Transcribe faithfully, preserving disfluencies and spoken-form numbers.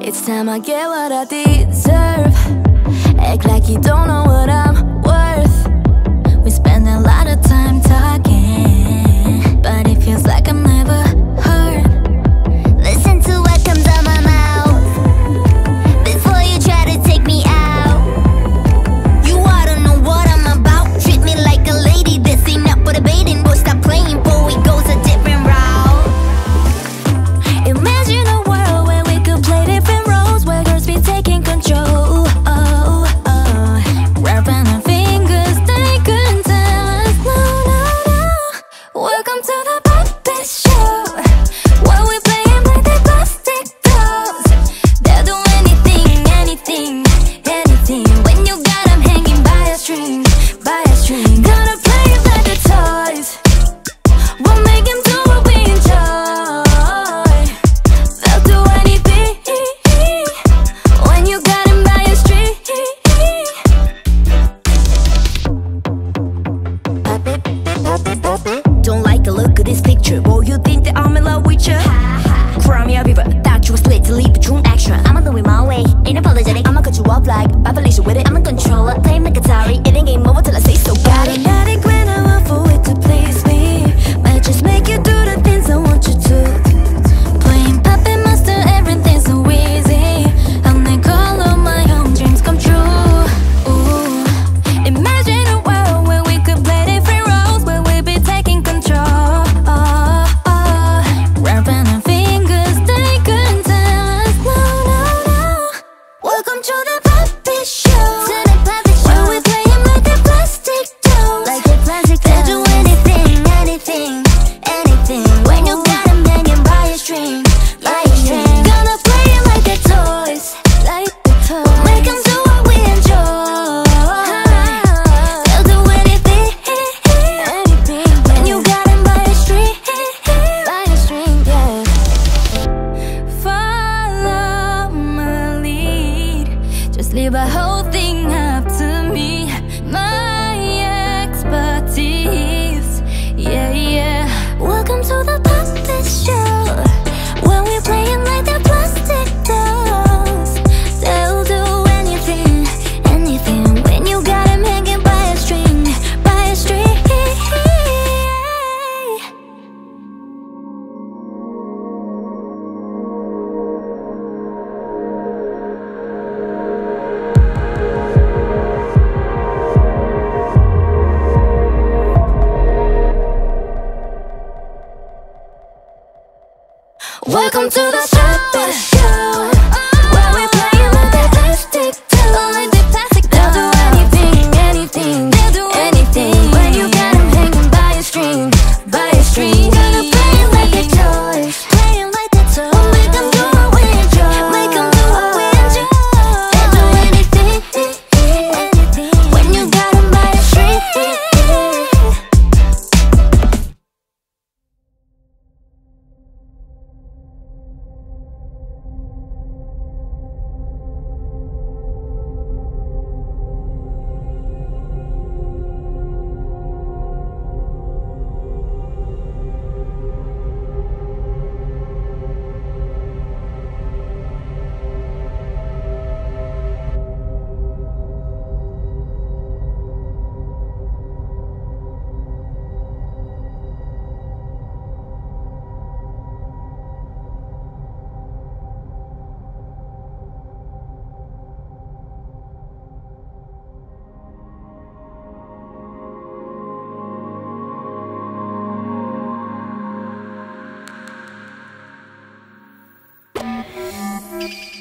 It's time I get what I deserve. Act like you don't know what I'm worth. We spend a lot of time talking, but it feels like I'm never heard. Listen to what comes out my mouth before you try to take me out. You ought to know what I'm about. Treat me like a lady, this ain't up for debating. Boy, stop playing, boy, it goes a different route. Imagine a world where we could play different roles, where girls be taking control. Oh, oh. Wrapping our fingers, they couldn't tell us no, no, no. Welcome to the puppet show, where we play them like they plastic dolls. They'll do anything, anything, anything. When you got them hanging by a string, by a string. Gonna play them like the toys. We'll make them do what we enjoy. They'll do anything when you got them by a string. Don't like the look of this picture. Boy, you think that I'm in love with you? Cry me a river, thought you was split to leave the room extra. I'ma do it my way, ain't apologetic. I'ma cut you off like Papa Felicia with it. I'm a controller, play like Atari. It ain't game over till I say so. Got it. Automatic when I want for it to please me. Might just make you do the things I want you to. Playing puppet master, everything's so easy. I'll make all of my own dreams come true. Ooh. Imagine a world where we could play different roles, where we be taking control. Oh, oh. Wrapping our fingers, they couldn't tell us no, no, no. Welcome to the puppet show, to the puppet show, where we play them like they're plastic dolls. Like they're plastic dolls. They'll do anything, anything, anything. When you got them hanging by a string, by a string. Gonna play them like they're toys, like they're toys. Make them do what we enjoy. They'll do anything, anything. When you got them by a string, by a string, yeah. Follow my lead, just leave the whole thing up to me. My expertise, yeah, yeah. Welcome to the puppet show, where we play them like they're plastic dolls. They'll do anything, anything. When you got them hanging by a string, by a string. Welcome to the puppet show, where we play them like they're plastic dolls. They'll do anything, anything, they'll do anything. When you got them hanging by a string, by a string. Gonna play them like they're toys, play them like they're toys. Make them do what we enjoy, make them do what we enjoy. They'll do anything, anything. When you got them by a string. Thank you.